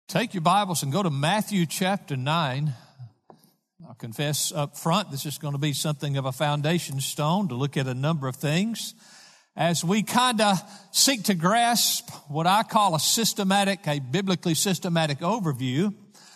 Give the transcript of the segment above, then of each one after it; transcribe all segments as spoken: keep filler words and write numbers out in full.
Take your Bibles and go to Matthew chapter nine. I'll confess up front, this is going to be something of a foundation stone to look at a number of things as we kind of seek to grasp what I call a systematic, a biblically systematic overview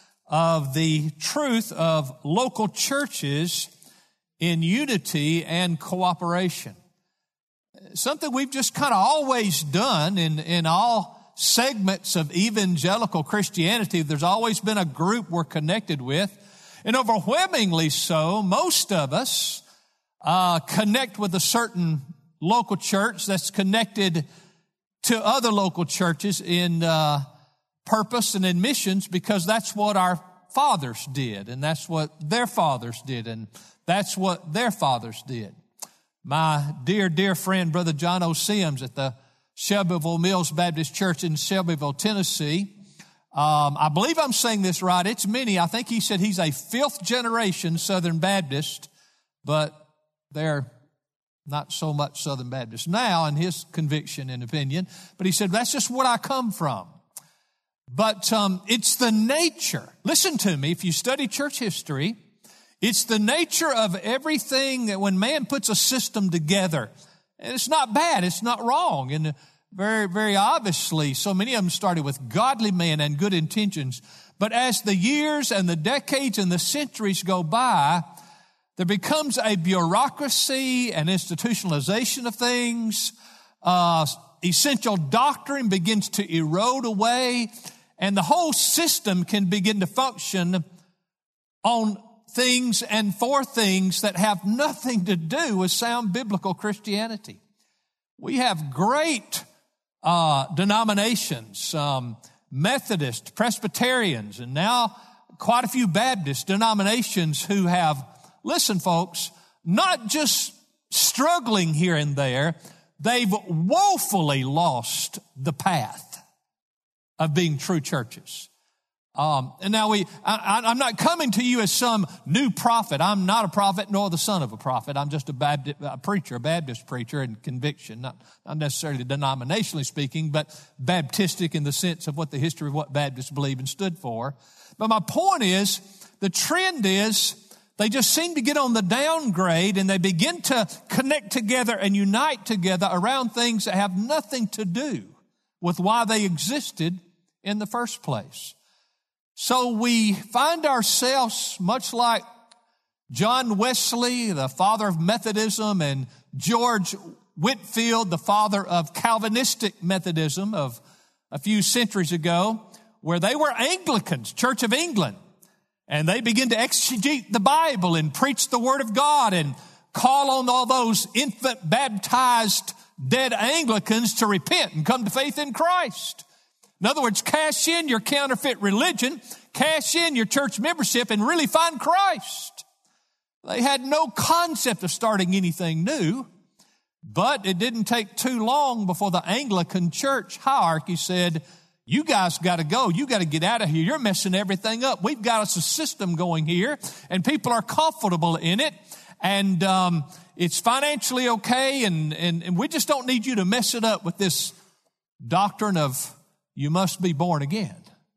of the truth of local churches in unity and cooperation. Something we've just kind of always done in, in all segments of evangelical Christianity. There's always been a group we're connected with, and overwhelmingly so, most of us uh, connect with a certain local church that's connected to other local churches in uh, purpose and in missions, because that's what our fathers did, and that's what their fathers did, and that's what their fathers did. My dear, dear friend, Brother John O. Sims at the Shelbyville Mills Baptist Church in Shelbyville, Tennessee. Um, I believe I'm saying this right. It's many. I think he said he's a fifth generation Southern Baptist, but they're not so much Southern Baptist now in his conviction and opinion. But he said, that's just what I come from. But um, it's the nature. Listen to me. If you study church history, it's the nature of everything that when man puts a system together, and it's not bad, it's not wrong. And very, very obviously, so many of them started with godly men and good intentions. But as the years and the decades and the centuries go by, there becomes a bureaucracy and institutionalization of things. Uh, essential doctrine begins to erode away, and the whole system can begin to function on things and for things that have nothing to do with sound biblical Christianity. We have great uh, denominations, um, Methodist, Presbyterians, and now quite a few Baptist denominations who have, listen folks, not just struggling here and there, they've woefully lost the path of being true churches. Um, and now we, I, I'm not coming to you as some new prophet. I'm not a prophet nor the son of a prophet. I'm just a Baptist a preacher, a Baptist preacher in conviction, not, not necessarily denominationally speaking, but Baptistic in the sense of what the history of what Baptists believe and stood for. But my point is, the trend is they just seem to get on the downgrade and they begin to connect together and unite together around things that have nothing to do with why they existed in the first place. So we find ourselves much like John Wesley, the father of Methodism, and George Whitefield, the father of Calvinistic Methodism of a few centuries ago, where they were Anglicans, Church of England, and they begin to exegete the Bible and preach the Word of God and call on all those infant baptized dead Anglicans to repent and come to faith in Christ. In other words, cash in your counterfeit religion, cash in your church membership, and really find Christ. They had no concept of starting anything new, but it didn't take too long before the Anglican church hierarchy said, you guys got to go. You got to get out of here. You're messing everything up. We've got us a system going here, and people are comfortable in it, and um, it's financially okay, and, and, and we just don't need you to mess it up with this doctrine of you must be born again.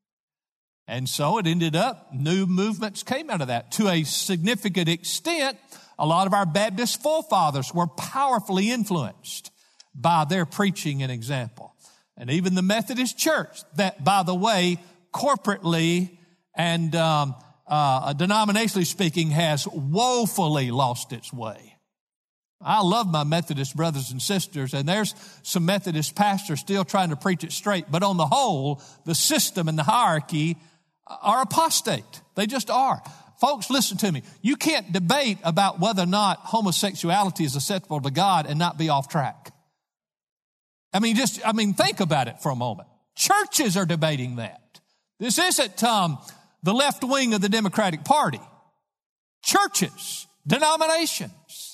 And so it ended up, new movements came out of that. To a significant extent, a lot of our Baptist forefathers were powerfully influenced by their preaching and example. And even the Methodist Church, that, by the way, corporately and um, uh, denominationally speaking, has woefully lost its way. I love my Methodist brothers and sisters, and there's some Methodist pastors still trying to preach it straight. But on the whole, the system and the hierarchy are apostate. They just are. Folks, listen to me. You can't debate about whether or not homosexuality is acceptable to God and not be off track. I mean, just, I mean, think about it for a moment. Churches are debating that. This isn't um, the left wing of the Democratic Party. Churches, denominations.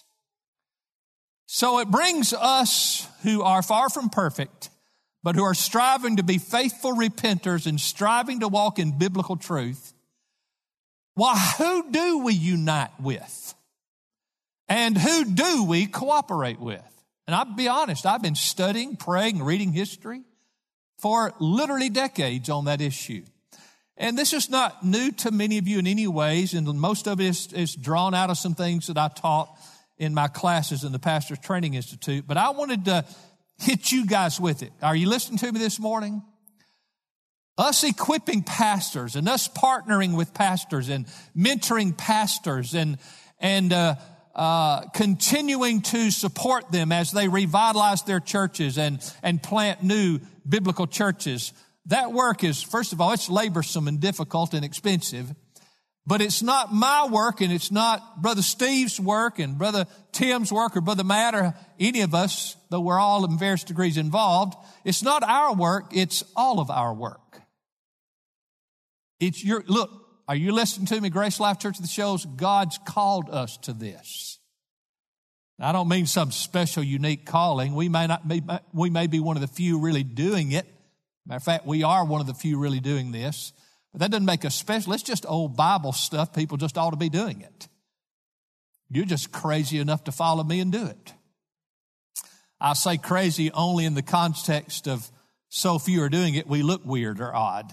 So it brings us who are far from perfect, but who are striving to be faithful repenters and striving to walk in biblical truth. Well, who do we unite with? And who do we cooperate with? And I'll be honest, I've been studying, praying, reading history for literally decades on that issue. And this is not new to many of you in any ways, and most of it is, is drawn out of some things that I taught in my classes in the Pastor's Training Institute. But I wanted to hit you guys with it. Are you listening to me this morning? Us equipping pastors and us partnering with pastors and mentoring pastors and, and uh, uh, continuing to support them as they revitalize their churches and, and plant new biblical churches. That work is, first of all, it's laborsome and difficult and expensive, but it's not my work and it's not Brother Steve's work and Brother Tim's work or Brother Matt or any of us, though we're all in various degrees involved. It's not our work, it's all of our work. It's your, look, are you listening to me, Grace Life Church of the Shoals? God's called us to this. I don't mean some special, unique calling. We may not be, we may be one of the few really doing it. Matter of fact, we are one of the few really doing this. But that doesn't make us special. It's just old Bible stuff. People just ought to be doing it. You're just crazy enough to follow me and do it. I say crazy only in the context of so few are doing it, we look weird or odd.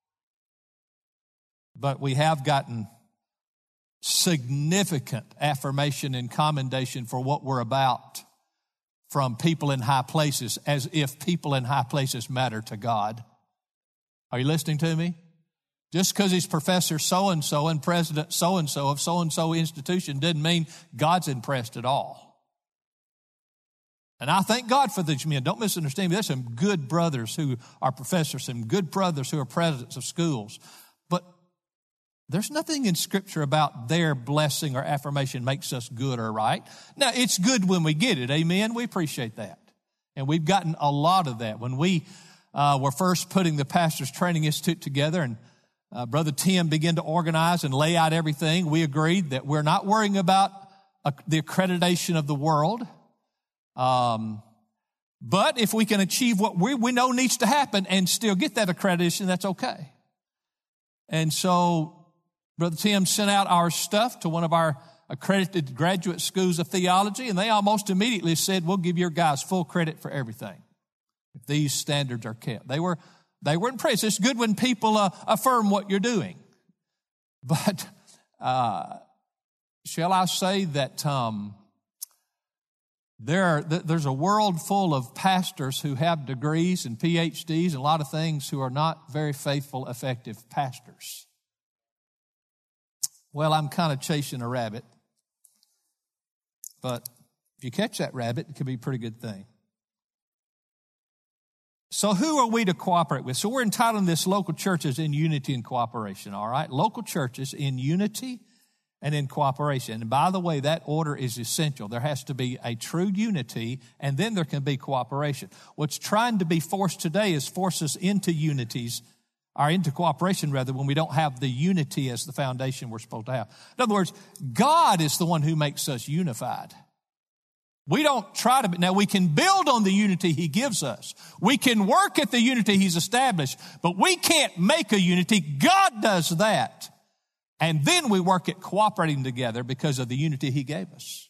But we have gotten significant affirmation and commendation for what we're about from people in high places, as if people in high places matter to God. Are you listening to me? Just because he's professor so-and-so and president so-and-so of so-and-so institution didn't mean God's impressed at all. And I thank God for these men. Don't misunderstand me. There's some good brothers who are professors, some good brothers who are presidents of schools. But there's nothing in Scripture about their blessing or affirmation makes us good or right. Now, it's good when we get it. Amen? We appreciate that. And we've gotten a lot of that. When we uh, were first putting the Pastor's Training Institute together and uh, Brother Tim began to organize and lay out everything, we agreed that we're not worrying about uh, the accreditation of the world. Um, but if we can achieve what we, we know needs to happen and still get that accreditation, that's okay. And so Brother Tim sent out our stuff to one of our accredited graduate schools of theology, and they almost immediately said, we'll give your guys full credit for everything if these standards are kept. They were, they were impressed. It's good when people uh, affirm what you're doing. But uh, shall I say that um, there are, there's a world full of pastors who have degrees and P H Ds and a lot of things who are not very faithful, effective pastors. Well, I'm kind of chasing a rabbit, but if you catch that rabbit, it could be a pretty good thing. So who are we to cooperate with? So we're entitling this local churches in unity and cooperation, all right? Local churches in unity and in cooperation. And by the way, that order is essential. There has to be a true unity, and then there can be cooperation. What's trying to be forced today is force us into unities, or into cooperation, rather, when we don't have the unity as the foundation we're supposed to have. In other words, God is the one who makes us unified. We don't try to, now we can build on the unity He gives us. We can work at the unity He's established, but we can't make a unity. God does that. And then we work at cooperating together because of the unity He gave us.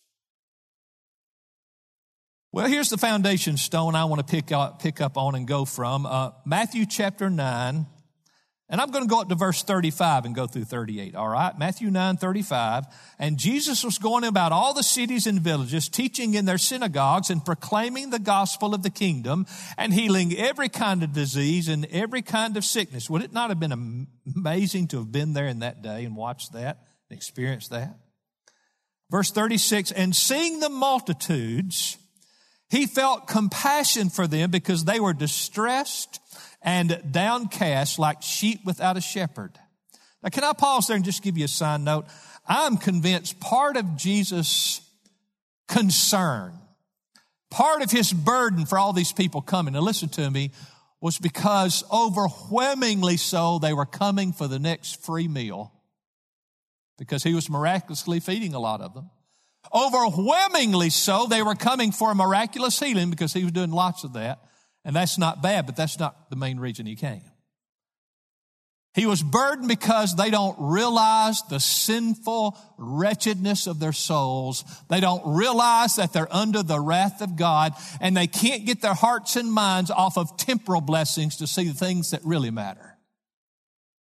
Well, here's the foundation stone I want to pick up, pick up on and go from. Uh, Matthew chapter nine. And I'm going to go up to verse thirty-five and go through thirty-eight, all right? Matthew nine, thirty-five. And Jesus was going about all the cities and villages, teaching in their synagogues and proclaiming the gospel of the kingdom and healing every kind of disease and every kind of sickness. Would it not have been amazing to have been there in that day and watched that and experienced that? Verse thirty-six, and seeing the multitudes, He felt compassion for them because they were distressed and downcast like sheep without a shepherd. Now, can I pause there and just give you a side note? I'm convinced part of Jesus' concern, part of His burden for all these people coming, now listen to me, was because overwhelmingly so they were coming for the next free meal because He was miraculously feeding a lot of them. Overwhelmingly so they were coming for a miraculous healing because He was doing lots of that. And that's not bad, but that's not the main reason He came. He was burdened because they don't realize the sinful wretchedness of their souls. They don't realize that they're under the wrath of God, and they can't get their hearts and minds off of temporal blessings to see the things that really matter.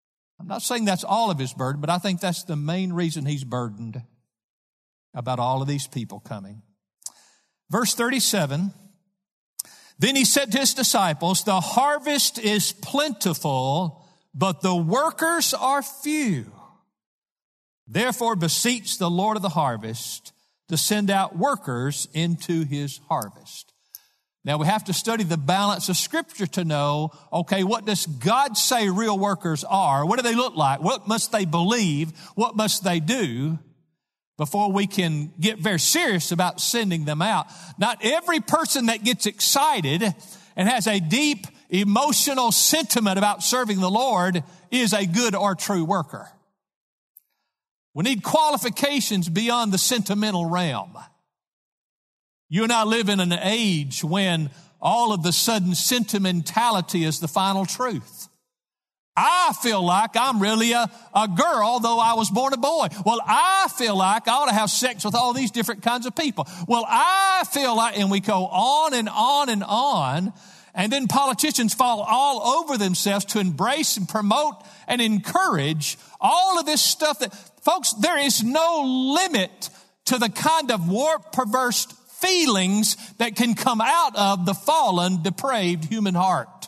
not saying that's all of his burden, but I think that's the main reason he's burdened about all of these people coming. Verse thirty-seven, then he said to his disciples, the harvest is plentiful, but the workers are few. Therefore beseech the Lord of the harvest to send out workers into his harvest. Now we have to study the balance of Scripture to know, okay, what does God say real workers are? What do they look like? What must they believe? What must they do before we can get very serious about sending them out? Not every person that gets excited and has a deep emotional sentiment about serving the Lord is a good or true worker. We need qualifications beyond the sentimental realm. You and I live in an age when all of the sudden sentimentality is the final truth. I feel like I'm really a, a girl, though I was born a boy. Well, I feel like I ought to have sex with all these different kinds of people. Well, I feel like, and we go on and on and on, and then politicians fall all over themselves to embrace and promote and encourage all of this stuff that, folks, there is no limit to the kind of warped, perverse feelings that can come out of the fallen, depraved human heart.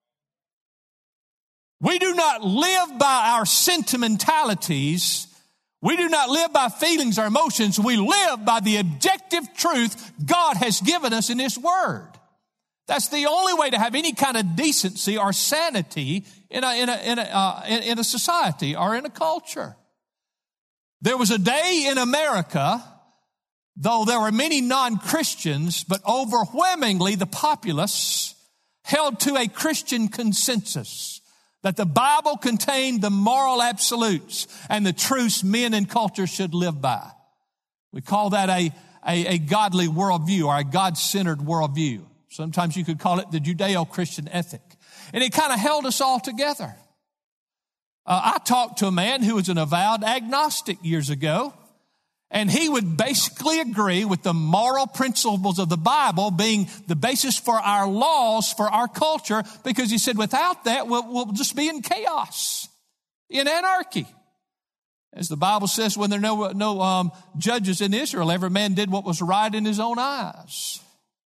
We do not live by our sentimentalities. We do not live by feelings or emotions. We live by the objective truth God has given us in His Word. That's the only way to have any kind of decency or sanity in a, in a, in a, uh, in, in a society or in a culture. There was a day in America, though there were many non-Christians, but overwhelmingly the populace held to a Christian consensus that the Bible contained the moral absolutes and the truths men and culture should live by. We call that a, a, a godly worldview or a God-centered worldview. Sometimes you could call it the Judeo-Christian ethic. And it kind of held us all together. Uh, I talked to a man who was an avowed agnostic years ago, and he would basically agree with the moral principles of the Bible being the basis for our laws, for our culture, because he said without that, we'll, we'll just be in chaos, in anarchy. As the Bible says, when there are no, no um, judges in Israel, every man did what was right in his own eyes.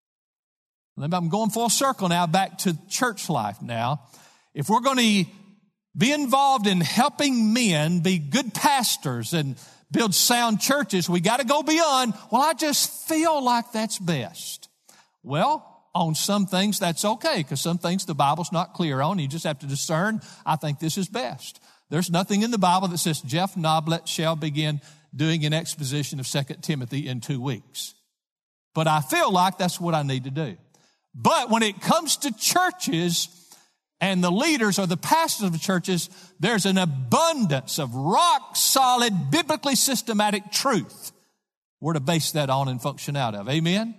I'm going full circle now back to church life now. If we're going to be involved in helping men be good pastors and build sound churches, we got to go beyond, well, I just feel like that's best. Well, on some things that's okay, because some things the Bible's not clear on. You just have to discern, I think this is best. There's nothing in the Bible that says Jeff Noblet shall begin doing an exposition of Second Timothy in two weeks. But I feel like that's what I need to do. But when it comes to churches and the leaders or the pastors of the churches, there's an abundance of rock-solid, biblically systematic truth we're to base that on and function out of. Amen?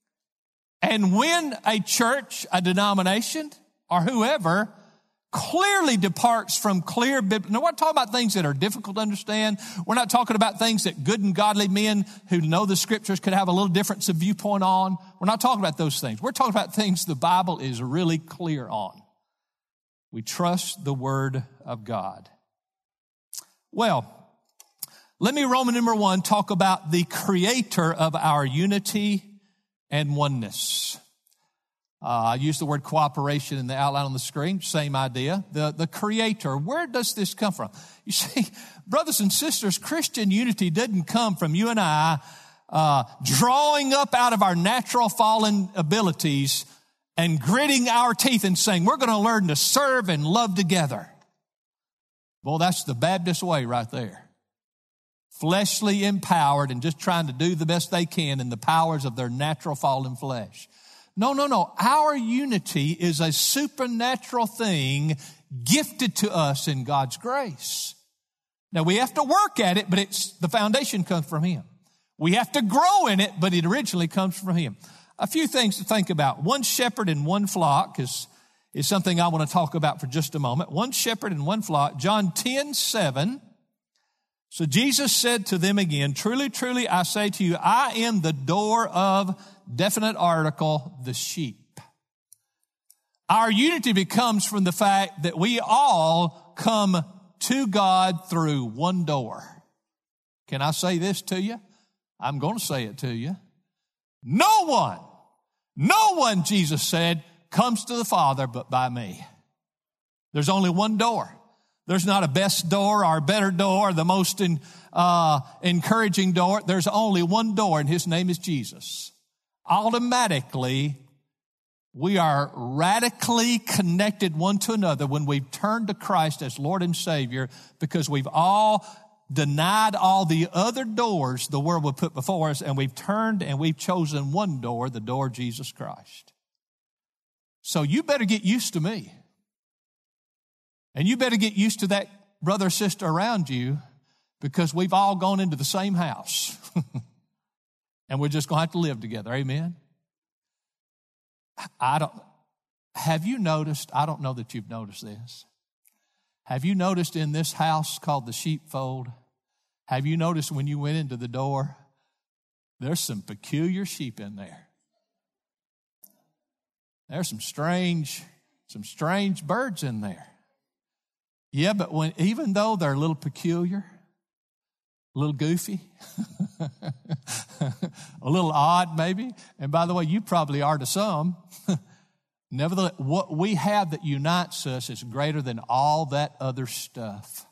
And when a church, a denomination, or whoever clearly departs from clear biblical, now we're not talking about things that are difficult to understand. We're not talking about things that good and godly men who know the Scriptures could have a little difference of viewpoint on. We're not talking about those things. We're talking about things the Bible is really clear on. We trust the Word of God. Well, let me, Roman number one, talk about the creator of our unity and oneness. Uh, I use the word cooperation in the outline on the screen, same idea. The, the creator, where does this come from? You see, brothers and sisters, Christian unity didn't come from you and I uh, drawing up out of our natural fallen abilities and gritting our teeth and saying, we're going to learn to serve and love together. Well, that's the Baptist way right there. Fleshly empowered and just trying to do the best they can in the powers of their natural fallen flesh. No, no, no. Our unity is a supernatural thing gifted to us in God's grace. Now, we have to work at it, but it's the foundation comes from Him. We have to grow in it, but it originally comes from Him. A few things to think about. One shepherd and one flock is, is something I want to talk about for just a moment. One shepherd and one flock. John ten seven. So Jesus said to them again, truly, truly, I say to you, I am the door of, definite article, the sheep. Our unity becomes from the fact that we all come to God through one door. Can I say this to you? I'm going to say it to you. No one, no one, Jesus said, comes to the Father but by me. There's only one door. There's not a best door or a better door or the most in, uh, encouraging door. There's only one door, and his name is Jesus. Automatically, we are radically connected one to another when we've turned to Christ as Lord and Savior, because we've all denied all the other doors the world would put before us, and we've turned and we've chosen one door, the door of Jesus Christ. So you better get used to me. And you better get used to that brother or sister around you, because we've all gone into the same house. And we're just going to have to live together. Amen? I don't, have you noticed, I don't know that you've noticed this. Have you noticed in this house called the sheepfold, have you noticed when you went into the door, there's some peculiar sheep in there. There's some strange, some strange birds in there. Yeah, but when, even though they're a little peculiar, a little goofy, a little odd maybe, and by the way, you probably are to some, nevertheless, what we have that unites us is greater than all that other stuff.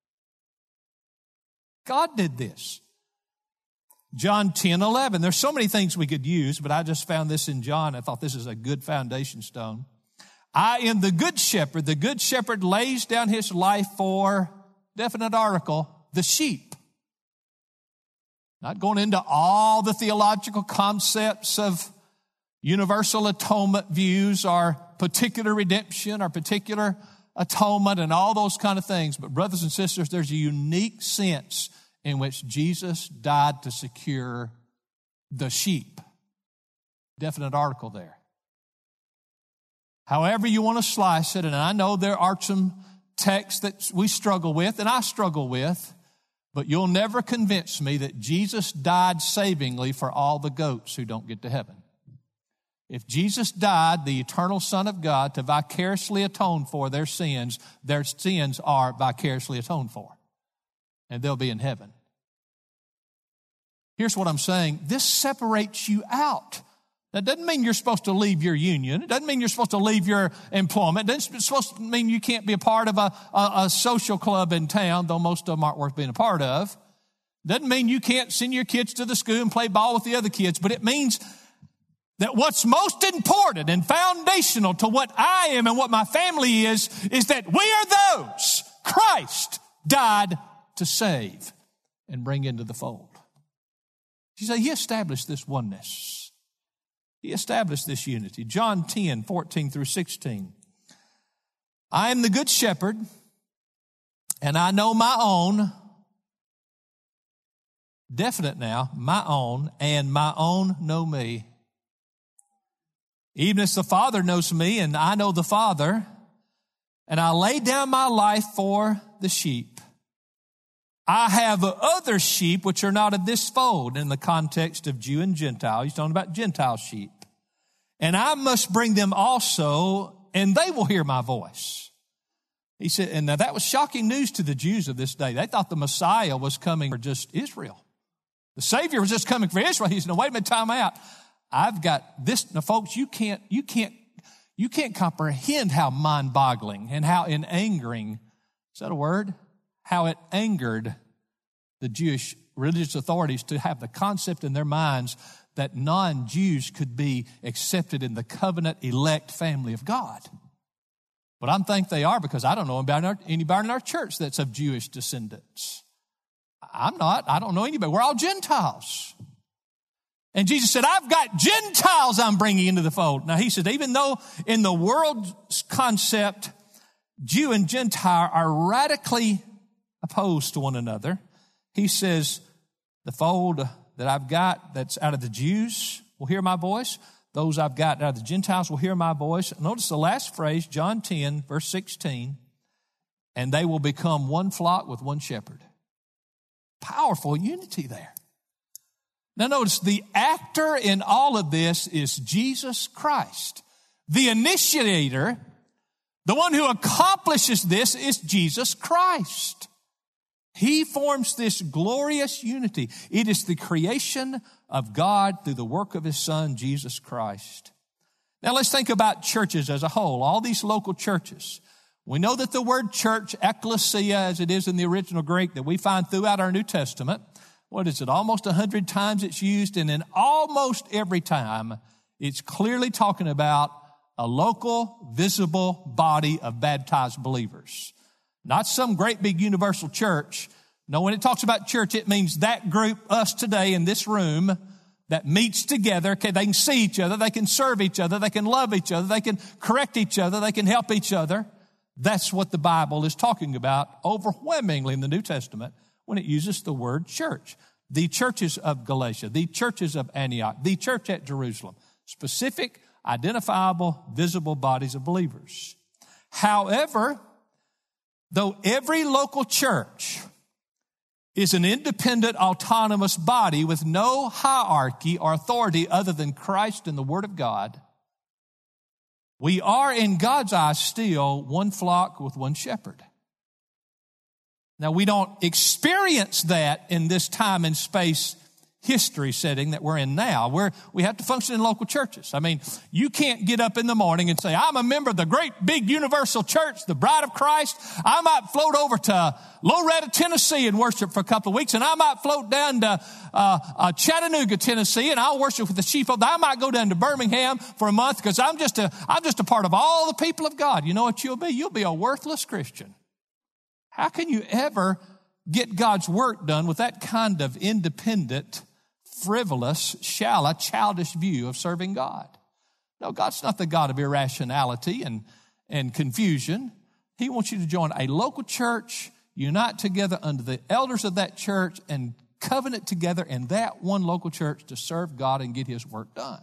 God did this. John ten eleven. There's so many things we could use, but I just found this in John. I thought this is a good foundation stone. I am the good shepherd. The good shepherd lays down his life for, definite article, the sheep. Not going into all the theological concepts of universal atonement views or particular redemption or particular atonement and all those kind of things. But brothers and sisters, there's a unique sense in which Jesus died to secure the sheep. Definite article there. However you want to slice it, and I know there are some texts that we struggle with, and I struggle with, but you'll never convince me that Jesus died savingly for all the goats who don't get to heaven. If Jesus died, the eternal Son of God, to vicariously atone for their sins, their sins are vicariously atoned for, and they'll be in heaven. Here's what I'm saying. This separates you out. That doesn't mean you're supposed to leave your union. It doesn't mean you're supposed to leave your employment. It doesn't supposed to mean you can't be a part of a, a, a social club in town, though most of them aren't worth being a part of. It doesn't mean you can't send your kids to the school and play ball with the other kids, but it means that what's most important and foundational to what I am and what my family is, is that we are those Christ died to save and bring into the fold. You say, he established this oneness. He established this unity. John ten, fourteen through sixteen. I am the good shepherd, and I know my own, definite now, my own, and my own know me. Even as the Father knows me, and I know the Father, and I lay down my life for the sheep. I have other sheep which are not of this fold, in the context of Jew and Gentile. He's talking about Gentile sheep. And I must bring them also, and they will hear my voice. He said, and now that was shocking news to the Jews of this day. They thought the Messiah was coming for just Israel. The Savior was just coming for Israel. He said, no, wait a minute, time out. I've got this. Now, folks, you can't, you can't, you can't comprehend how mind-boggling and how in angering, is that a word? How it angered the Jewish religious authorities to have the concept in their minds that non-Jews could be accepted in the covenant elect family of God. But I'm thankful they are, because I don't know about anybody in our church that's of Jewish descendants. I'm not. I don't know anybody. We're all Gentiles. And Jesus said, I've got Gentiles I'm bringing into the fold. Now, he said, even though in the world's concept, Jew and Gentile are radically opposed to one another, he says, the fold that I've got that's out of the Jews will hear my voice. Those I've got out of the Gentiles will hear my voice. Notice the last phrase, John ten, verse sixteen, and they will become one flock with one shepherd. Powerful unity there. Now notice, the actor in all of this is Jesus Christ. The initiator, The one who accomplishes this is Jesus Christ. He forms this glorious unity. It is the creation of God through the work of His Son, Jesus Christ. Now let's think about churches as a whole, all these local churches. We know that the word church, ecclesia, as it is in the original Greek, that we find throughout our New Testament, what is it, almost a hundred times it's used, and in almost every time, it's clearly talking about a local, visible body of baptized believers. Not some great big universal church. No, when it talks about church, it means that group, us today in this room, that meets together. Okay, they can see each other, they can serve each other, they can love each other, they can correct each other, they can help each other. That's what the Bible is talking about overwhelmingly in the New Testament when it uses the word church. The churches of Galatia, the churches of Antioch, the church at Jerusalem. Specific, identifiable, visible bodies of believers. However, though every local church is an independent, autonomous body with no hierarchy or authority other than Christ and the Word of God, we are in God's eyes still one flock with one shepherd. Now, we don't experience that in this time and space history setting that we're in now, where we have to function in local churches. I mean, you can't get up in the morning and say, I'm a member of the great big universal church, the bride of Christ. I might float over to Loretta, Tennessee and worship for a couple of weeks, and I might float down to uh, uh, Chattanooga, Tennessee, and I'll worship with the chief of, I might go down to Birmingham for a month because I'm just a, I'm just a part of all the people of God. You know what you'll be? You'll be a worthless Christian. How can you ever get God's work done with that kind of independent, frivolous, shallow, childish view of serving God? No, God's not the God of irrationality and, and confusion. He wants you to join a local church, unite together under the elders of that church, and covenant together in that one local church to serve God and get His work done.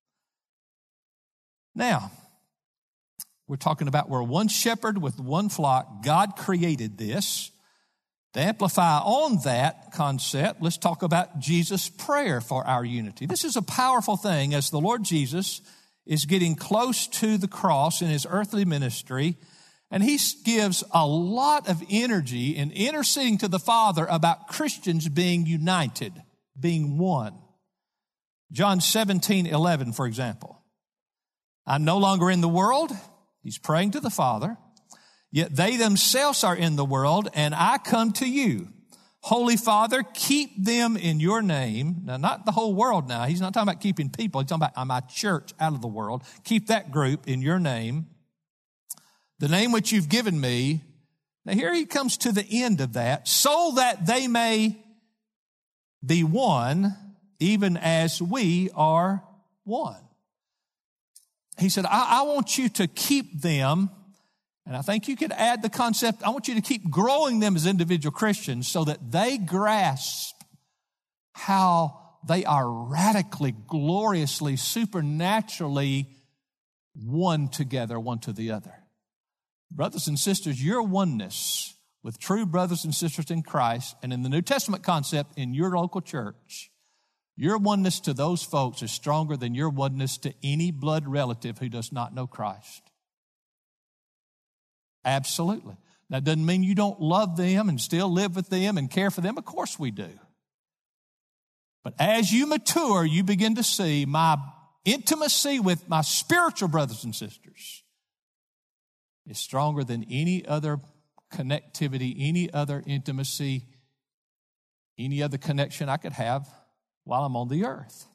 Now, we're talking about we're one shepherd with one flock. God created this. To amplify on that concept, let's talk about Jesus' prayer for our unity. This is a powerful thing as the Lord Jesus is getting close to the cross in His earthly ministry, and He gives a lot of energy in interceding to the Father about Christians being united, being one. John seventeen eleven, for example. I'm no longer in the world. He's praying to the Father. Yet they themselves are in the world, and I come to you. Holy Father, keep them in your name. Now, not the whole world now. He's not talking about keeping people. He's talking about my church out of the world. Keep that group in your name. The name which you've given me. Now, here he comes to the end of that. So that they may be one, even as we are one. He said, I, I want you to keep them. And I think you could add the concept, I want you to keep growing them as individual Christians so that they grasp how they are radically, gloriously, supernaturally one together, one to the other. Brothers and sisters, your oneness with true brothers and sisters in Christ and in the New Testament concept in your local church, your oneness to those folks is stronger than your oneness to any blood relative who does not know Christ. Absolutely. That doesn't mean you don't love them and still live with them and care for them. Of course we do. But as you mature, you begin to see my intimacy with my spiritual brothers and sisters is stronger than any other connectivity, any other intimacy, any other connection I could have while I'm on the earth.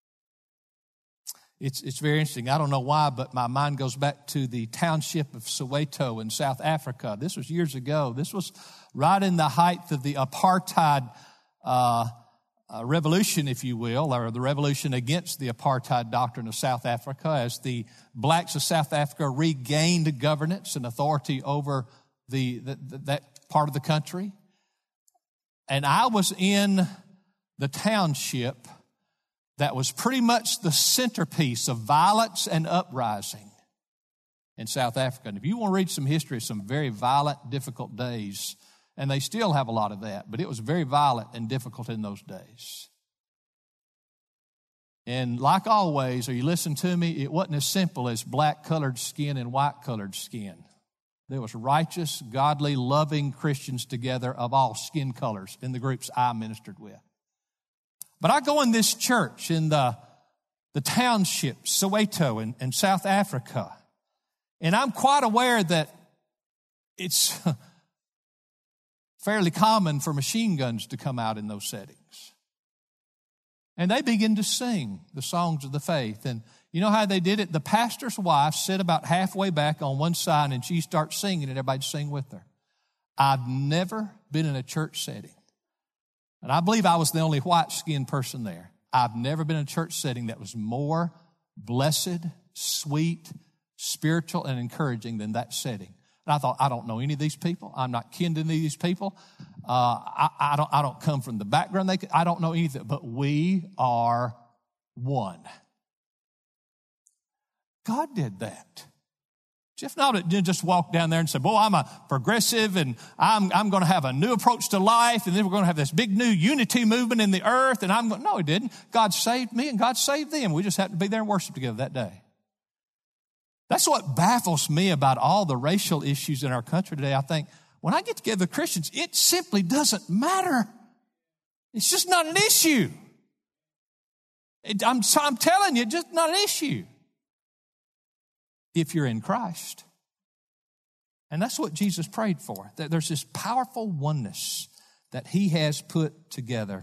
It's it's very interesting. I don't know why, but my mind goes back to the township of Soweto in South Africa. This was years ago. This was right in the height of the apartheid uh, uh, revolution, if you will, or the revolution against the apartheid doctrine of South Africa, as the blacks of South Africa regained governance and authority over the, the, the that part of the country. And I was in the township that was pretty much the centerpiece of violence and uprising in South Africa. And if you want to read some history of some very violent, difficult days, and they still have a lot of that, but it was very violent and difficult in those days. And like always, or you listen to me, it wasn't as simple as black colored skin and white colored skin. There was righteous, godly, loving Christians together of all skin colors in the groups I ministered with. But I go in this church in the, the township, Soweto in, in South Africa, and I'm quite aware that it's fairly common for machine guns to come out in those settings. And they begin to sing the songs of the faith. And you know how they did it? The pastor's wife sit about halfway back on one side and she starts singing and everybody sing with her. I've never been in a church setting. And I believe I was the only white-skinned person there. I've never been in a church setting that was more blessed, sweet, spiritual, and encouraging than that setting. And I thought, I don't know any of these people. I'm not kin to any of these people. Uh, I, I don't. I don't come from the background. They. I don't know anything. But we are one. God did that. Jeff Nott didn't just walk down there and say, "Boy, I'm a progressive, and I'm I'm going to have a new approach to life, and then we're going to have this big new unity movement in the earth." And I'm going. No, he didn't. God saved me, and God saved them. We just happened to be there and worship together that day. That's what baffles me about all the racial issues in our country today. I think when I get together with Christians, it simply doesn't matter. It's just not an issue. It, I'm, I'm telling you, just not an issue if you're in Christ. And that's what Jesus prayed for, that there's this powerful oneness that he has put together.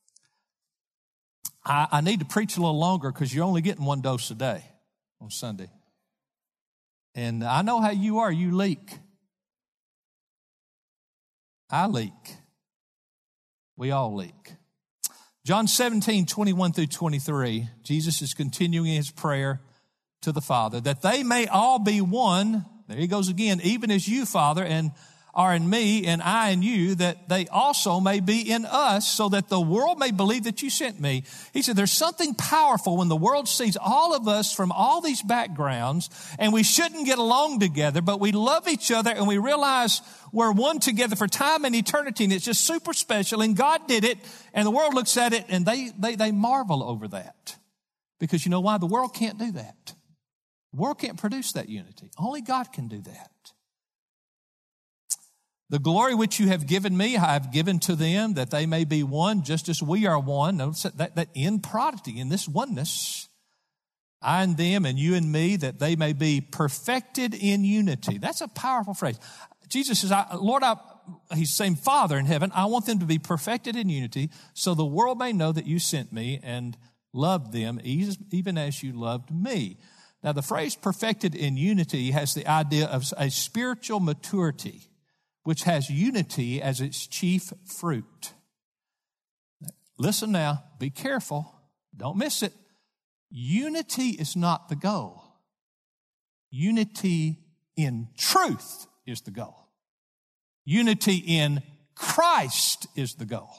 I, I need to preach a little longer because you're only getting one dose a day on Sunday. And I know how you are. You leak. I leak. We all leak. John seventeen, twenty-one through twenty-three, Jesus is continuing his prayer to the Father, that they may all be one. There he goes again, even as you, Father, and are in me, and I in you, that they also may be in us, so that the world may believe that you sent me. He said, there's something powerful when the world sees all of us from all these backgrounds, and we shouldn't get along together, but we love each other, and we realize we're one together for time and eternity, and it's just super special, and God did it, and the world looks at it, and they, they, they marvel over that. Because you know why? The world can't do that. The world can't produce that unity. Only God can do that. The glory which you have given me, I have given to them, that they may be one, just as we are one. Notice that, that, that in prodigy, in this oneness, I and them and you and me, that they may be perfected in unity. That's a powerful phrase. Jesus says, I, Lord, I, he's saying, Father in heaven, I want them to be perfected in unity, so the world may know that you sent me and loved them, even as you loved me. Now, the phrase perfected in unity has the idea of a spiritual maturity, which has unity as its chief fruit. Listen now, be careful, don't miss it. Unity is not the goal. Unity in truth is the goal. Unity in Christ is the goal.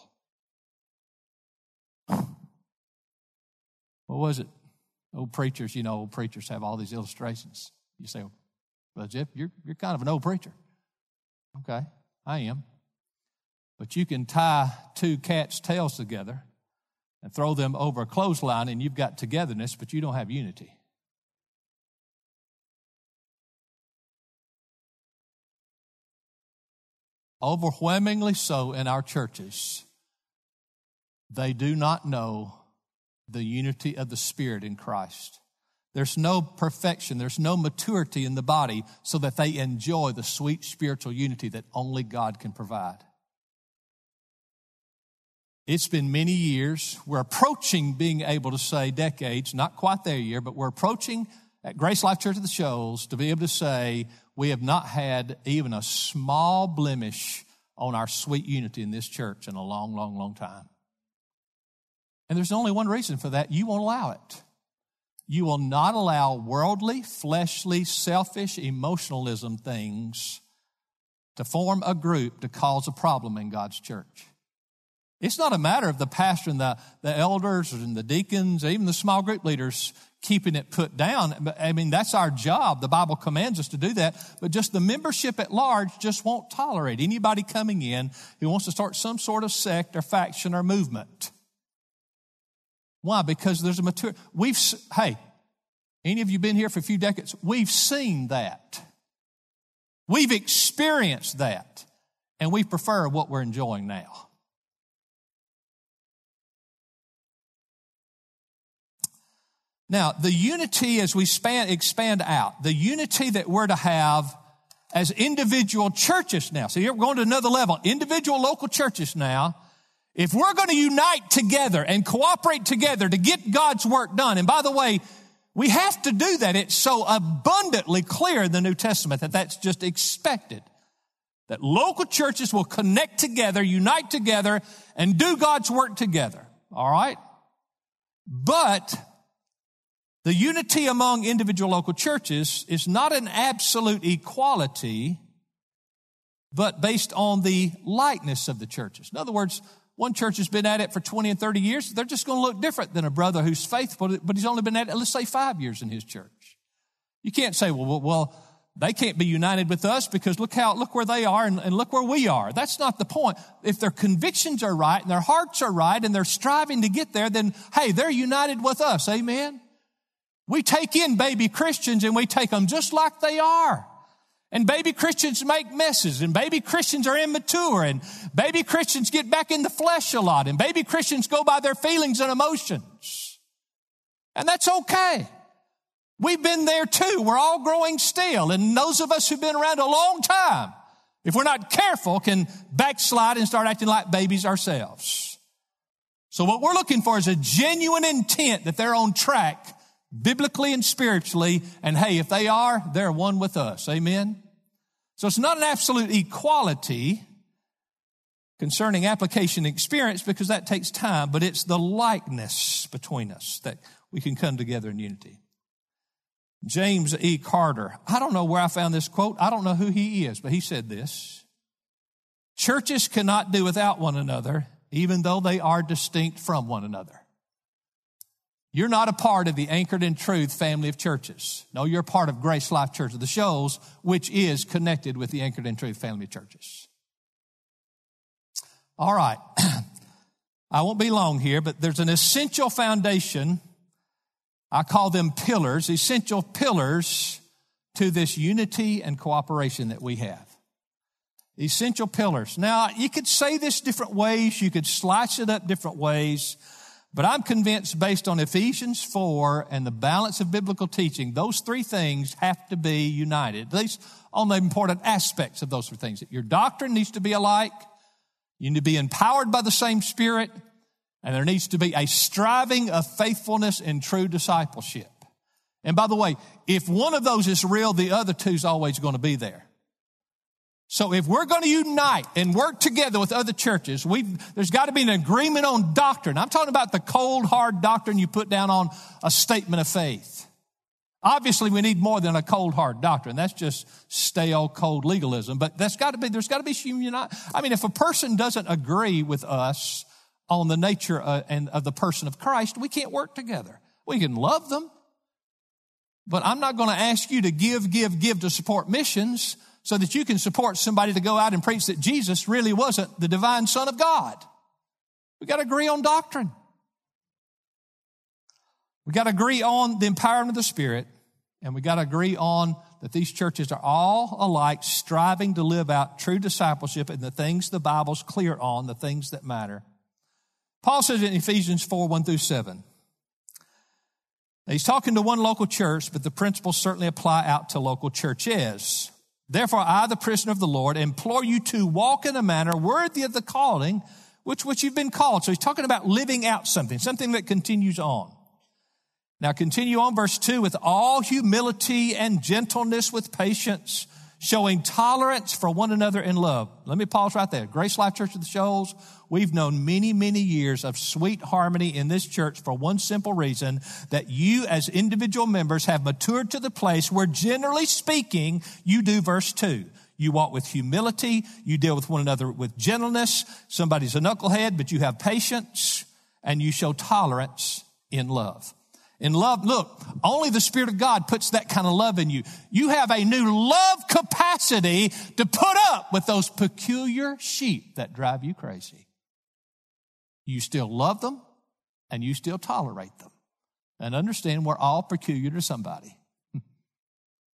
What was it? Old preachers, you know, old preachers have all these illustrations. You say, well, Jeff, you're, you're kind of an old preacher. Okay, I am. But you can tie two cats' tails together and throw them over a clothesline and you've got togetherness, but you don't have unity. Overwhelmingly so in our churches, they do not know the unity of the Spirit in Christ. There's no perfection, there's no maturity in the body so that they enjoy the sweet spiritual unity that only God can provide. It's been many years. We're approaching being able to say decades, not quite there yet, but we're approaching at Grace Life Church of the Shoals to be able to say we have not had even a small blemish on our sweet unity in this church in a long, long, long time. And there's only one reason for that. You won't allow it. You will not allow worldly, fleshly, selfish, emotionalism things to form a group to cause a problem in God's church. It's not a matter of the pastor and the, the elders and the deacons, even the small group leaders keeping it put down. I mean, that's our job. The Bible commands us to do that. But just the membership at large just won't tolerate anybody coming in who wants to start some sort of sect or faction or movement. Why? Because there's a mature, we've, hey, any of you been here for a few decades? We've seen that. We've experienced that, and we prefer what we're enjoying now. Now, the unity as we span, expand out, the unity that we're to have as individual churches now. So here we're going to another level. Individual local churches now. If we're going to unite together and cooperate together to get God's work done, and by the way, we have to do that. It's so abundantly clear in the New Testament that that's just expected. That local churches will connect together, unite together, and do God's work together. All right? But the unity among individual local churches is not an absolute equality, but based on the likeness of the churches. In other words, one church has been at it for twenty and thirty years. They're just going to look different than a brother who's faithful, but he's only been at it, let's say, five years in his church. You can't say, well, well, well they can't be united with us because look how, look where they are and, and look where we are. That's not the point. If their convictions are right and their hearts are right and they're striving to get there, then, hey, they're united with us. Amen? We take in baby Christians and we take them just like they are. And baby Christians make messes, and baby Christians are immature, and baby Christians get back in the flesh a lot, and baby Christians go by their feelings and emotions. And that's okay. We've been there too. We're all growing still, and those of us who've been around a long time, if we're not careful, can backslide and start acting like babies ourselves. So what we're looking for is a genuine intent that they're on track biblically and spiritually, and hey, if they are, they're one with us. Amen? So it's not an absolute equality concerning application and experience because that takes time, but it's the likeness between us that we can come together in unity. James E. Carter, I don't know where I found this quote. I don't know who he is, but he said this: churches cannot do without one another, even though they are distinct from one another. You're not a part of the Anchored in Truth family of churches. No, you're a part of Grace Life Church of the Shoals, which is connected with the Anchored in Truth family of churches. All right. I won't be long here, but there's an essential foundation. I call them pillars, essential pillars to this unity and cooperation that we have. Essential pillars. Now, you could say this different ways. You could slice it up different ways. But I'm convinced based on Ephesians four and the balance of biblical teaching, those three things have to be united, at least on the important aspects of those three things. Your doctrine needs to be alike. You need to be empowered by the same Spirit. And there needs to be a striving of faithfulness and true discipleship. And by the way, if one of those is real, the other two is always going to be there. So if we're going to unite and work together with other churches, we've, there's got to be an agreement on doctrine. I'm talking about the cold, hard doctrine you put down on a statement of faith. Obviously, we need more than a cold, hard doctrine. That's just stale, cold legalism. But that's got to be, there's got to be unite. I mean, if a person doesn't agree with us on the nature uh, and of the person of Christ, we can't work together. We can love them, but I'm not going to ask you to give, give, give to support missions so that you can support somebody to go out and preach that Jesus really wasn't the divine Son of God. We got to agree on doctrine. We got to agree on the empowerment of the Spirit, and we got to agree on that these churches are all alike, striving to live out true discipleship in the things the Bible's clear on, the things that matter. Paul says in Ephesians four, one through seven, he's talking to one local church, but the principles certainly apply out to local churches. Therefore, I, the prisoner of the Lord, implore you to walk in a manner worthy of the calling which which you've been called. So he's talking about living out something, something that continues on. Now continue on, verse two, with all humility and gentleness with patience, showing tolerance for one another in love. Let me pause right there. Grace Life Church of the Shoals, we've known many, many years of sweet harmony in this church for one simple reason, that you as individual members have matured to the place where, generally speaking, you do verse two. You walk with humility. You deal with one another with gentleness. Somebody's a knucklehead, but you have patience, and you show tolerance in love. In love, look, only the Spirit of God puts that kind of love in you. You have a new love capacity to put up with those peculiar sheep that drive you crazy. You still love them and you still tolerate them. And understand we're all peculiar to somebody.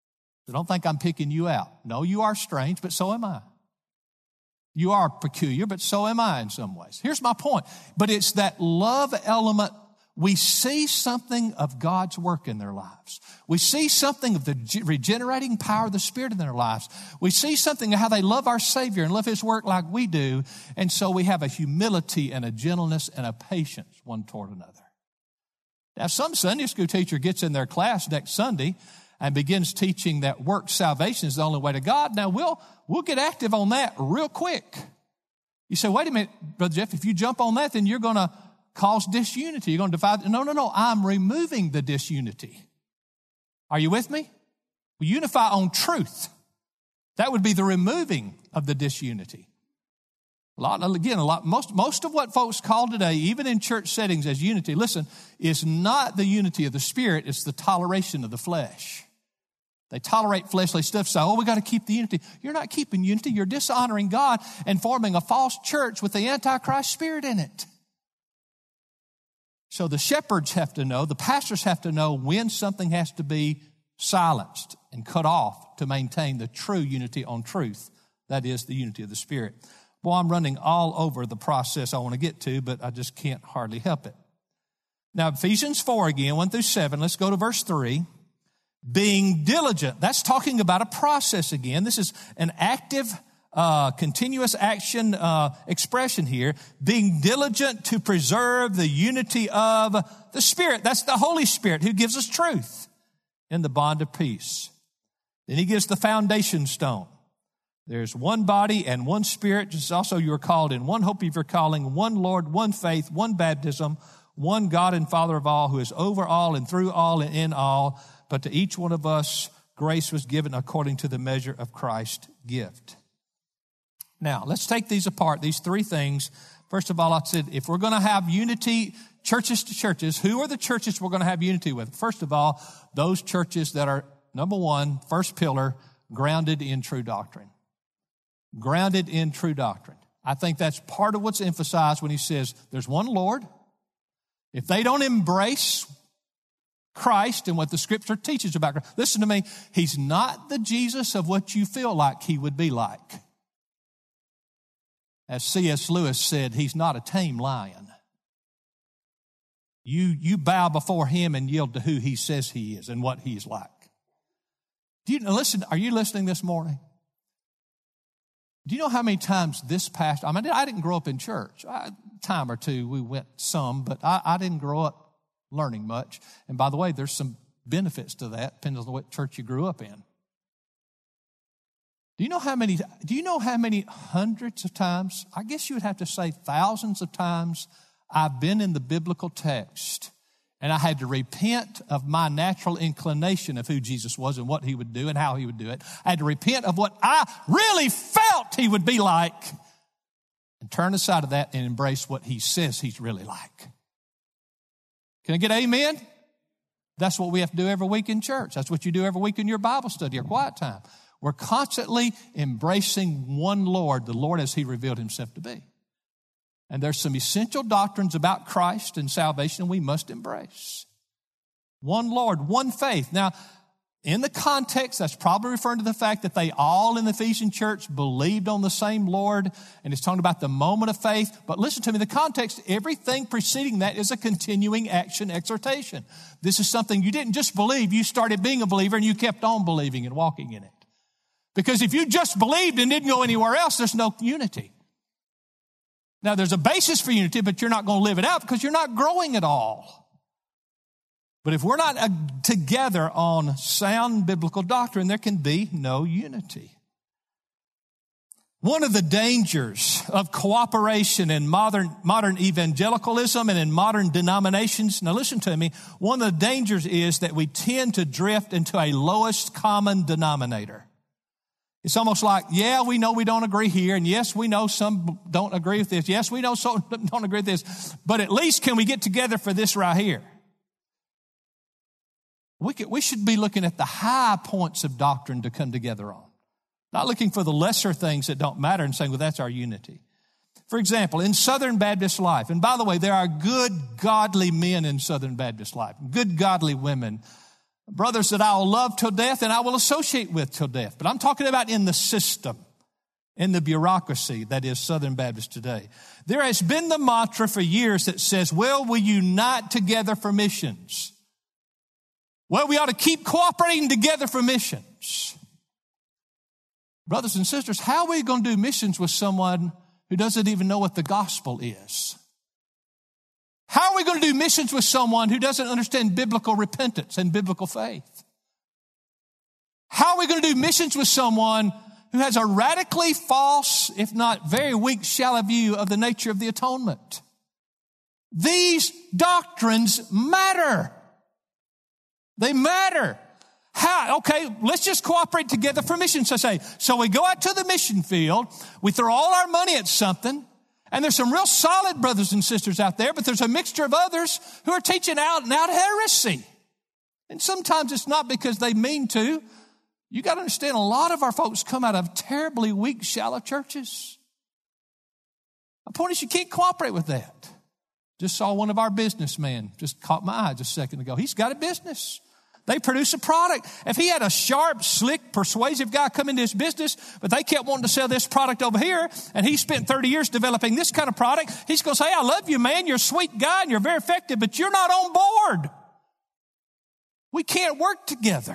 So don't think I'm picking you out. No, you are strange, but so am I. You are peculiar, but so am I in some ways. Here's my point. But it's that love element. We see something of God's work in their lives. We see something of the regenerating power of the Spirit in their lives. We see something of how they love our Savior and love His work like we do. And so we have a humility and a gentleness and a patience one toward another. Now, some Sunday school teacher gets in their class next Sunday and begins teaching that work salvation is the only way to God. Now, we'll, we'll get active on that real quick. You say, wait a minute, Brother Jeff, if you jump on that, then you're going to cause disunity. You're going to divide. No, no, no. I'm removing the disunity. Are you with me? We unify on truth. That would be the removing of the disunity. A lot, again, a lot, most, most of what folks call today, even in church settings as unity, listen, is not the unity of the Spirit, it's the toleration of the flesh. They tolerate fleshly stuff, so, oh, we got to keep the unity. You're not keeping unity. You're dishonoring God and forming a false church with the Antichrist spirit in it. So the shepherds have to know, the pastors have to know when something has to be silenced and cut off to maintain the true unity on truth. That is the unity of the Spirit. Well, I'm running all over the process I want to get to, but I just can't hardly help it. Now, Ephesians four again, one through seven. Let's go to verse three. Being diligent. That's talking about a process again. This is an active Uh, continuous action uh, expression here, being diligent to preserve the unity of the Spirit. That's the Holy Spirit who gives us truth in the bond of peace. Then he gives the foundation stone. There's one body and one Spirit, just also you are called in one hope of your calling, one Lord, one faith, one baptism, one God and Father of all, who is over all and through all and in all. But to each one of us, grace was given according to the measure of Christ's gift. Now, let's take these apart, these three things. First of all, I said, if we're going to have unity, churches to churches, who are the churches we're going to have unity with? First of all, those churches that are, number one, first pillar, grounded in true doctrine. Grounded in true doctrine. I think that's part of what's emphasized when he says there's one Lord. If they don't embrace Christ and what the Scripture teaches about Christ, listen to me, He's not the Jesus of what you feel like He would be like. As C S Lewis said, He's not a tame lion. You, you bow before Him and yield to who He says He is and what He's like. Do you listen? Are you listening this morning? Do you know how many times this pastor, I mean, I didn't grow up in church. A time or two we went some, but I, I didn't grow up learning much. And by the way, there's some benefits to that, depending on what church you grew up in. Do you know how many, do you know how many hundreds of times, I guess you would have to say thousands of times, I've been in the biblical text and I had to repent of my natural inclination of who Jesus was and what He would do and how He would do it. I had to repent of what I really felt He would be like and turn aside of that and embrace what He says He's really like. Can I get amen? That's what we have to do every week in church. That's what you do every week in your Bible study or quiet time. We're constantly embracing one Lord, the Lord as He revealed Himself to be. And there's some essential doctrines about Christ and salvation we must embrace. One Lord, one faith. Now, in the context, that's probably referring to the fact that they all in the Ephesian church believed on the same Lord, and it's talking about the moment of faith. But listen to me, the context, everything preceding that is a continuing action exhortation. This is something you didn't just believe, you started being a believer and you kept on believing and walking in it. Because if you just believed and didn't go anywhere else, there's no unity. Now, there's a basis for unity, but you're not going to live it out because you're not growing at all. But if we're not uh, together on sound biblical doctrine, there can be no unity. One of the dangers of cooperation in modern, modern evangelicalism and in modern denominations, now listen to me, one of the dangers is that we tend to drift into a lowest common denominator. It's almost like, yeah, we know we don't agree here, and yes, we know some don't agree with this. Yes, we know some don't agree with this, but at least can we get together for this right here? We could, we should be looking at the high points of doctrine to come together on, not looking for the lesser things that don't matter and saying, well, that's our unity. For example, in Southern Baptist life, and by the way, there are good, godly men in Southern Baptist life, good, godly women. brothers that I will love till death and I will associate with till death. But I'm talking about in the system, in the bureaucracy that is Southern Baptist today. There has been the mantra for years that says, well, we unite together for missions. Well, we ought to keep cooperating together for missions. Brothers and sisters, how are we going to do missions with someone who doesn't even know what the gospel is? How are we going to do missions with someone who doesn't understand biblical repentance and biblical faith? How are we going to do missions with someone who has a radically false, if not very weak, shallow view of the nature of the atonement? These doctrines matter. They matter. How? Okay, let's just cooperate together for missions. I say, so we go out to the mission field, we throw all our money at something, and there's some real solid brothers and sisters out there, but there's a mixture of others who are teaching out and out heresy. And sometimes it's not because they mean to. You got to understand, a lot of our folks come out of terribly weak, shallow churches. My point is, you can't cooperate with that. Just saw one of our businessmen, just caught my eye just a second ago. He's got a business. They produce a product. If he had a sharp, slick, persuasive guy come into his business, but they kept wanting to sell this product over here, and he spent thirty years developing this kind of product, he's going to say, I love you, man. You're a sweet guy, and you're very effective, but you're not on board. We can't work together.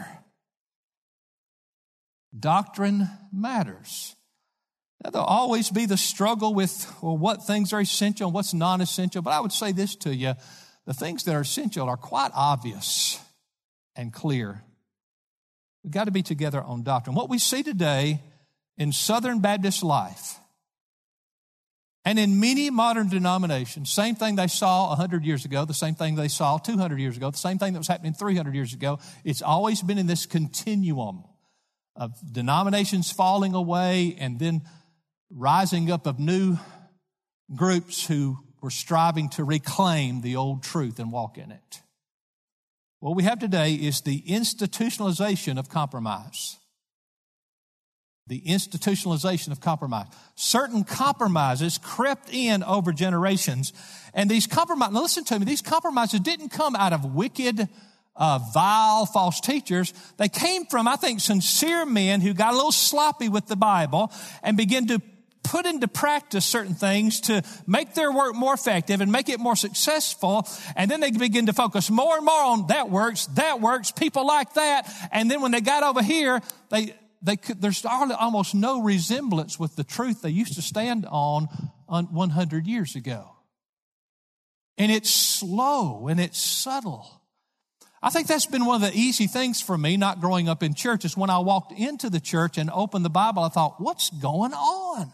Doctrine matters. Now, there'll always be the struggle with, well, what things are essential and what's non-essential, but I would say this to you. The things that are essential are quite obvious and clear. We've got to be together on doctrine. What we see today in Southern Baptist life and in many modern denominations, same thing they saw one hundred years ago, the same thing they saw two hundred years ago, the same thing that was happening three hundred years ago. It's always been in this continuum of denominations falling away and then rising up of new groups who were striving to reclaim the old truth and walk in it. What we have today is the institutionalization of compromise. The institutionalization of compromise. Certain compromises crept in over generations, and these compromises, now listen to me, these compromises didn't come out of wicked, uh, vile, false teachers. They came from, I think, sincere men who got a little sloppy with the Bible and began to put into practice certain things to make their work more effective and make it more successful. And then they begin to focus more and more on that works, that works, people like that. And then when they got over here, they, they could, there's almost no resemblance with the truth they used to stand on, on one hundred years ago. And it's slow and it's subtle. I think that's been one of the easy things for me, not growing up in church, is when I walked into the church and opened the Bible, I thought, what's going on?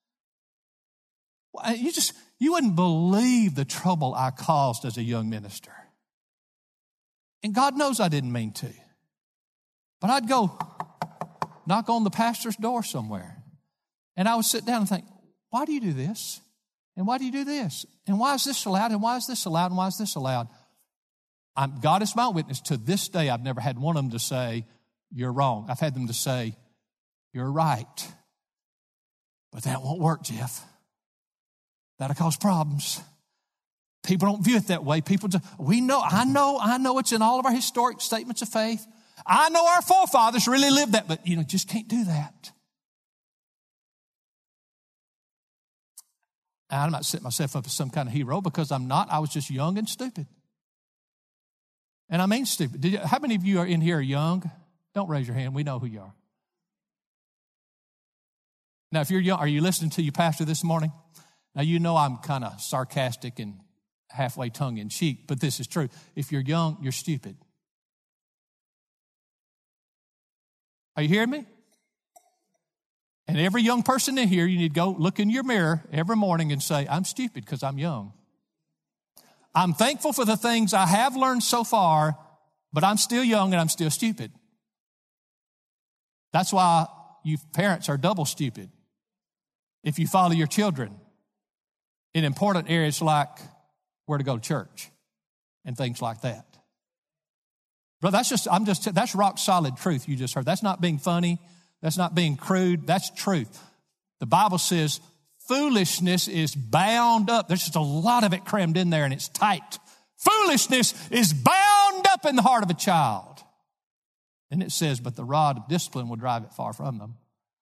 You just, you wouldn't believe the trouble I caused as a young minister. And God knows I didn't mean to. But I'd go knock on the pastor's door somewhere. And I would sit down and think, why do you do this? And why do you do this? And why is this allowed? And why is this allowed? And why is this allowed? I'm, God is my witness. To this day, I've never had one of them to say, you're wrong. I've had them to say, you're right. But that won't work, Jeff. That'll cause problems. People don't view it that way. People just, we know, I know, I know it's in all of our historic statements of faith. I know our forefathers really lived that, but you know, just can't do that. I'm not setting myself up as some kind of hero because I'm not. I was just young and stupid. And I mean stupid. Did you, how many of you are in here are young? Don't raise your hand. We know who you are. Now, if you're young, are you listening to your pastor this morning? Now, you know I'm kind of sarcastic and halfway tongue-in-cheek, but this is true. If you're young, you're stupid. Are you hearing me? And every young person in here, you need to go look in your mirror every morning and say, I'm stupid because I'm young. I'm thankful for the things I have learned so far, but I'm still young and I'm still stupid. That's why you parents are double stupid if you follow your children in important areas like where to go to church and things like that. Bro, that's just, I'm just, that's rock solid truth you just heard. That's not being funny. That's not being crude. That's truth. The Bible says foolishness is bound up. There's just a lot of it crammed in there and it's tight. Foolishness is bound up in the heart of a child. And it says, but the rod of discipline will drive it far from them.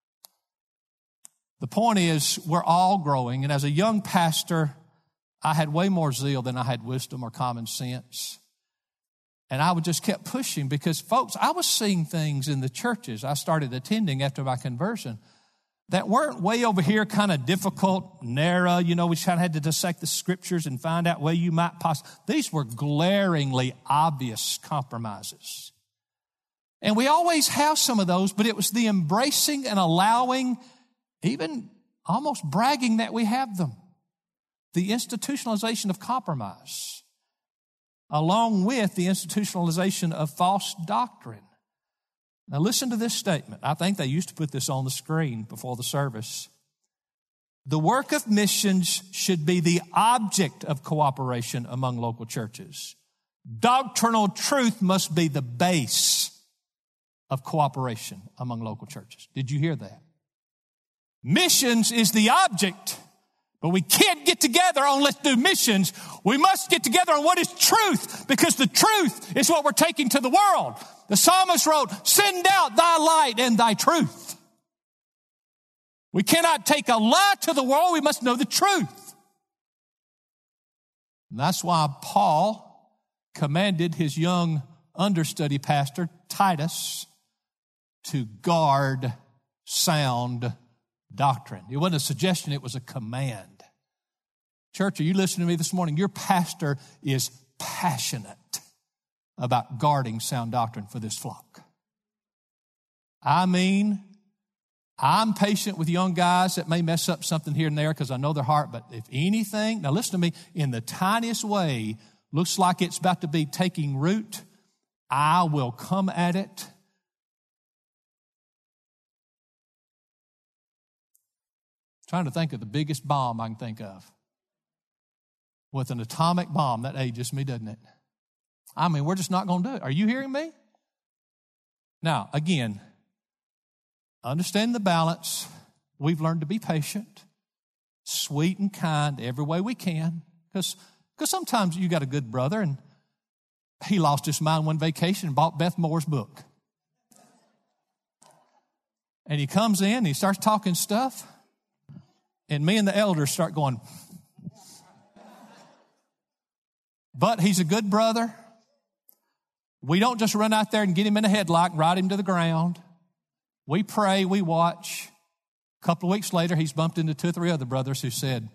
The point is, we're all growing. And as a young pastor, I had way more zeal than I had wisdom or common sense. And I would just kept pushing because, folks, I was seeing things in the churches I started attending after my conversion that weren't way over here kind of difficult, narrow. You know, we kind of had to dissect the scriptures and find out where you might possibly. These were glaringly obvious compromises. And we always have some of those, but it was the embracing and allowing, even almost bragging that we have them. The institutionalization of compromise, along with the institutionalization of false doctrine. Now listen to this statement. I think they used to put this on the screen before the service. The work of missions should be the object of cooperation among local churches. Doctrinal truth must be the base of cooperation among local churches. Did you hear that? Missions is the object, but we can't get together on let's do missions. We must get together on what is truth, because the truth is what we're taking to the world. The psalmist wrote, send out thy light and thy truth. We cannot take a lie to the world. We must know the truth. And that's why Paul commanded his young understudy pastor, Titus, to guard sound doctrine. It wasn't a suggestion, it was a command. Church, are you listening to me this morning? Your pastor is passionate about guarding sound doctrine for this flock. I mean, I'm patient with young guys that may mess up something here and there because I know their heart, but if anything, now listen to me, in the tiniest way, looks like it's about to be taking root, I will come at it. Trying to think of the biggest bomb I can think of. With an atomic bomb, that ages me, doesn't it? I mean, we're just not going to do it. Are you hearing me? Now, again, understand the balance. We've learned to be patient, sweet and kind every way we can. Because because sometimes you got a good brother and he lost his mind one vacation and bought Beth Moore's book. And he comes in and he starts talking stuff. And me and the elders start going, but he's a good brother. We don't just run out there and get him in a headlock and ride him to the ground. We pray, we watch. A couple of weeks later, he's bumped into two or three other brothers who said,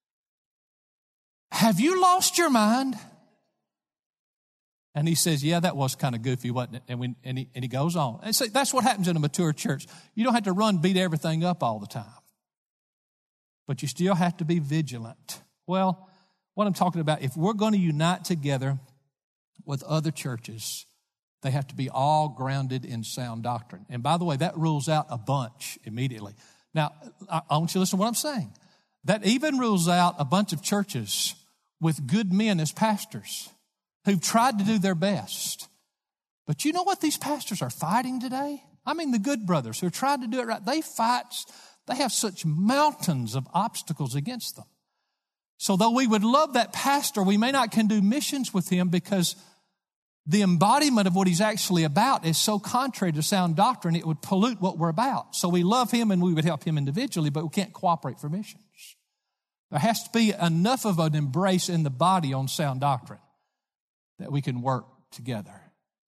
have you lost your mind? And he says, yeah, that was kind of goofy, wasn't it? And, we, and, he, and he goes on. And so that's what happens in a mature church. You don't have to run, beat everything up all the time. But you still have to be vigilant. Well, what I'm talking about, if we're going to unite together with other churches, they have to be all grounded in sound doctrine. And by the way, that rules out a bunch immediately. Now, I, I want you to listen to what I'm saying. That even rules out a bunch of churches with good men as pastors who've tried to do their best. But you know what these pastors are fighting today? I mean, the good brothers who are trying to do it right, they fight. They have such mountains of obstacles against them. So though we would love that pastor, we may not can do missions with him because the embodiment of what he's actually about is so contrary to sound doctrine, it would pollute what we're about. So we love him and we would help him individually, but we can't cooperate for missions. There has to be enough of an embrace in the body on sound doctrine that we can work together.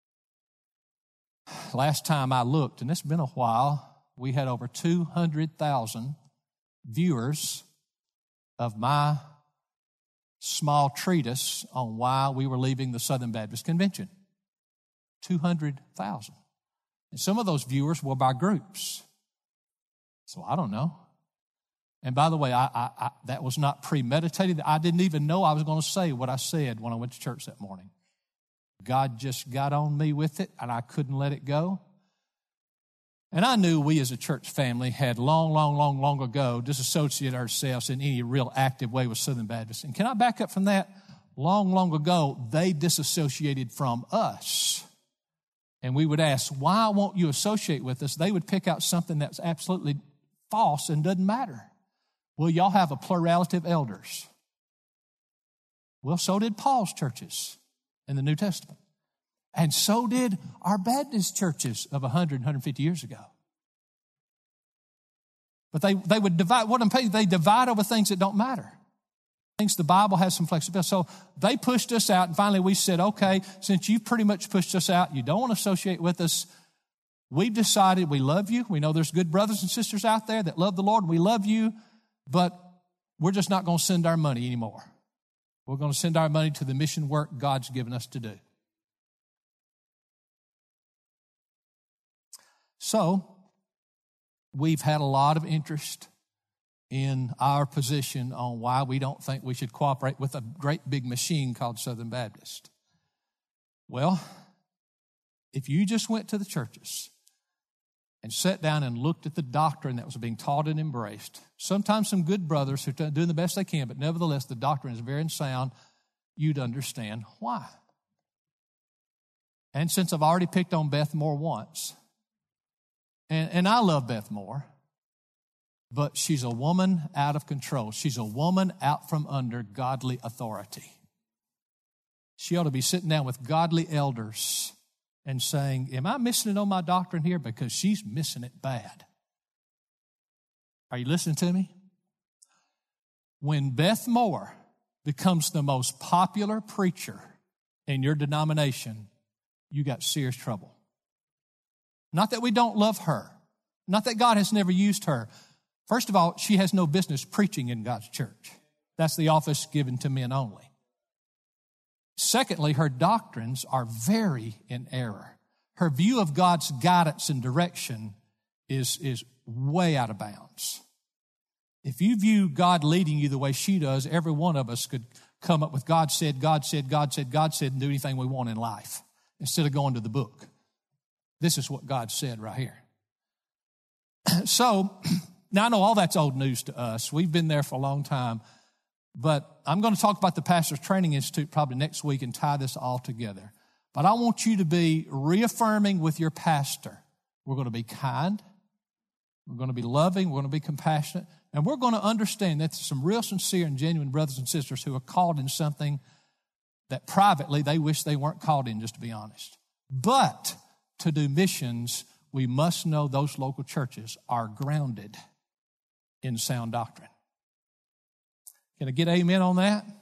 Last time I looked, and it's been a while, we had over two hundred thousand viewers of my small treatise on why we were leaving the Southern Baptist Convention. two hundred thousand. And some of those viewers were by groups. So I don't know. And by the way, I, I, I, that was not premeditated. I didn't even know I was going to say what I said when I went to church that morning. God just got on me with it, and I couldn't let it go. And I knew we as a church family had long, long, long, long ago disassociated ourselves in any real active way with Southern Baptists. And can I back up from that? Long, long ago, they disassociated from us. And we would ask, why won't you associate with us? They would pick out something that's absolutely false and doesn't matter. Well, y'all have a plurality of elders. Well, so did Paul's churches in the New Testament. And so did our Baptist churches of one hundred, one hundred fifty years ago. But they, they would divide, what I'm saying, they divide over things that don't matter. Things the Bible has some flexibility. So they pushed us out, and finally we said, okay, since you've pretty much pushed us out, you don't want to associate with us, we've decided we love you. We know there's good brothers and sisters out there that love the Lord. We love you, but we're just not going to send our money anymore. We're going to send our money to the mission work God's given us to do. So, we've had a lot of interest in our position on why we don't think we should cooperate with a great big machine called Southern Baptist. Well, if you just went to the churches and sat down and looked at the doctrine that was being taught and embraced, sometimes some good brothers who are doing the best they can, but nevertheless the doctrine is very sound, you'd understand why. And since I've already picked on Beth Moore once, and, and I love Beth Moore, but she's a woman out of control. She's a woman out from under godly authority. She ought to be sitting down with godly elders and saying, am I missing it on my doctrine here? Because she's missing it bad. Are you listening to me? When Beth Moore becomes the most popular preacher in your denomination, you got serious trouble. Not that we don't love her. Not that God has never used her. First of all, she has no business preaching in God's church. That's the office given to men only. Secondly, her doctrines are very in error. Her view of God's guidance and direction is, is way out of bounds. If you view God leading you the way she does, every one of us could come up with God said, God said, God said, God said, and do anything we want in life instead of going to the book. This is what God said right here. So, now I know all that's old news to us. We've been there for a long time. But I'm going to talk about the Pastor's Training Institute probably next week and tie this all together. But I want you to be reaffirming with your pastor. We're going to be kind. We're going to be loving. We're going to be compassionate. And we're going to understand that there's some real sincere and genuine brothers and sisters who are called in something that privately they wish they weren't called in, just to be honest. But to do missions, we must know those local churches are grounded in sound doctrine. Can I get amen on that?